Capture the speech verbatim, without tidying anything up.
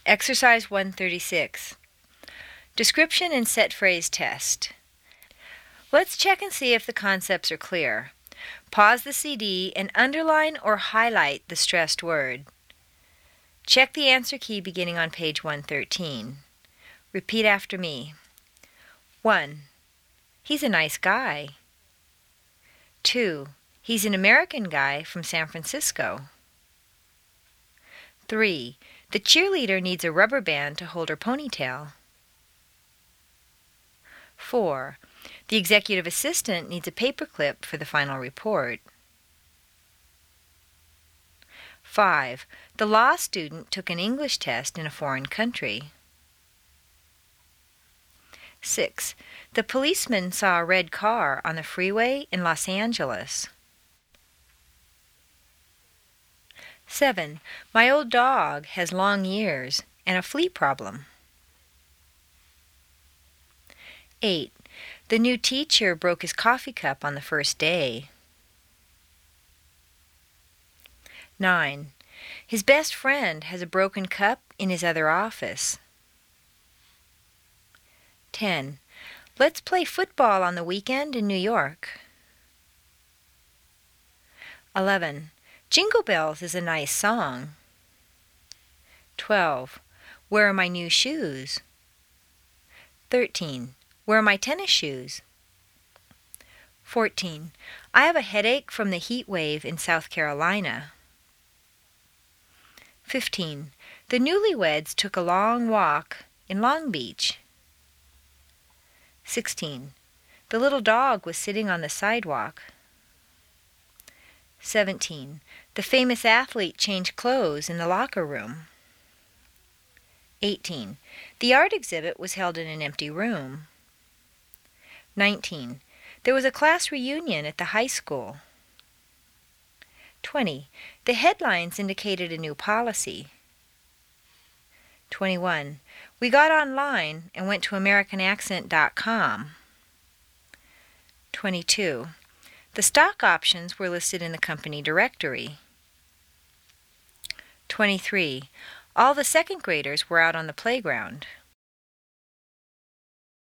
Exercise one thirty-six. Description and set phrase test. Let's check and see if the concepts are clear. Pause the C D and underline or highlight the stressed word. Check the answer key beginning on page one thirteen. Repeat after me. one. He's a nice guy. two. He's an American guy from San Francisco. three. The cheerleader needs a rubber band to hold her ponytail. four. The executive assistant needs a paperclip for the final report. five. The law student took an English test in a foreign country. six. The policeman saw a red car on the freeway in Los Angeles. seven. My old dog has long ears and a flea problem. eight. The new teacher broke his coffee cup on the first day. nine. His best friend has a broken cup in his other office. ten. Let's play football on the weekend in New York. eleven. Jingle Bells is a nice song. twelve. Where are my new shoes? thirteen. Where are my tennis shoes? fourteen. I have a headache from the heat wave in South Carolina. fifteen. The newlyweds took a long walk in Long Beach. sixteen. The little dog was sitting on the sidewalk. seventeen. The famous athlete changed clothes in the locker room. eighteen. The art exhibit was held in an empty room. nineteen. There was a class reunion at the high school. twenty. The headlines indicated a new policy. twenty-one. We got online and went to American Accent dot com. twenty-two. The stock options were listed in the company directory. twenty-three. All the second graders were out on the playground.